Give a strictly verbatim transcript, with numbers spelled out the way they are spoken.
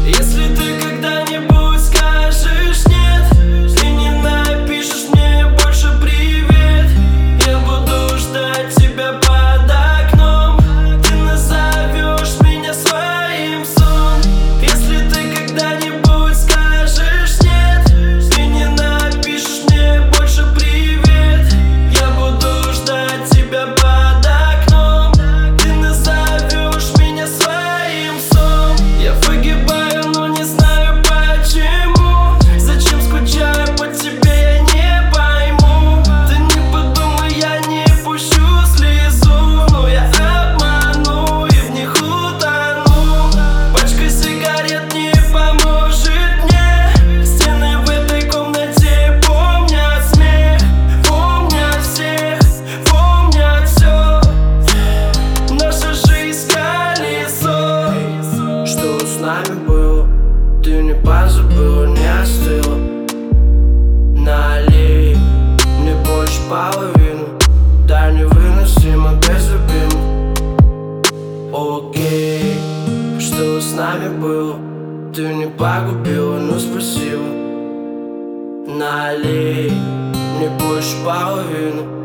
Если ты когда-нибудь скажешь нет, ты не напишешь мне больше привет, я буду ждать тебя под окном, ты назовешь меня своим сон. Если ты когда-нибудь скажешь нет, ты не напишешь мне больше привет, я буду ждать тебя под окном, ты назовешь меня своим сон. Я выгибаю, но не знаю почему, зачем скучаю по тебе, я не пойму. Ты не подумай, я не пущу слезу, но я обману и в них утону. Пачка сигарет не поможет мне, стены в этой комнате помнят смех, помнят всех, помнят все. Наша жизнь колесо. Что с нами было, ты не позабыла, не остыла. Налей мне больше половину, да невыносимо без любимых. Окей, что с нами было, ты не погубила, но спасибо. Налей мне больше половину,